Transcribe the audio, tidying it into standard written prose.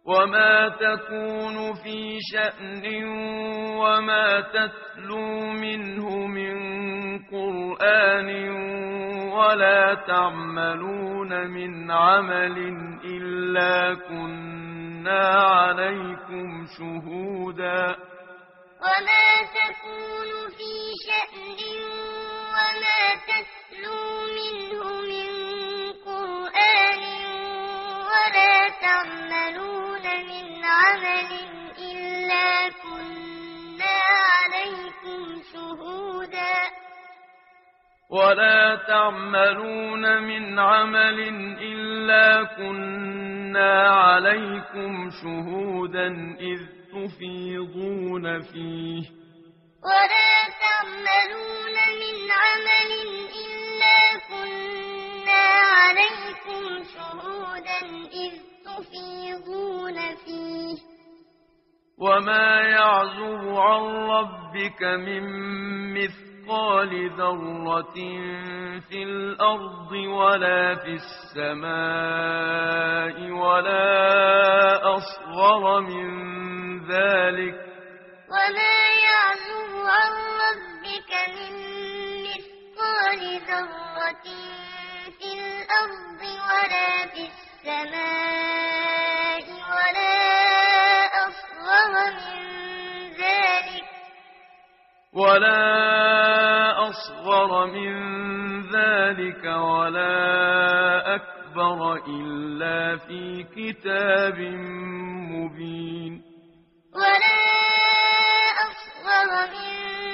وما تكون في شأن وما تتلو منه من قرآن ولا تعملون من عمل إلا كنا عليكم شهودا وما تكون في شأن وما تتلو منه من قرآن ولا تعملون من عمل إلا كنا عليكم شهودا ولا تعملون من عمل إلا كنا عليكم شهودا إذ تفيضون فيه ولا تعملون من عمل إلا كنا عليكم شهودا إذ تفيضون فيه وما يعزب عن ربك من مثقال ذرة في الأرض ولا في السماء ولا أصغر من ذلك وما يعزب عن ربك من مثقال ذرة في الأرض ولا في السماء ولا أصغر من ذلك ولا أكبر إلا في كتاب مبين ولا أصغر من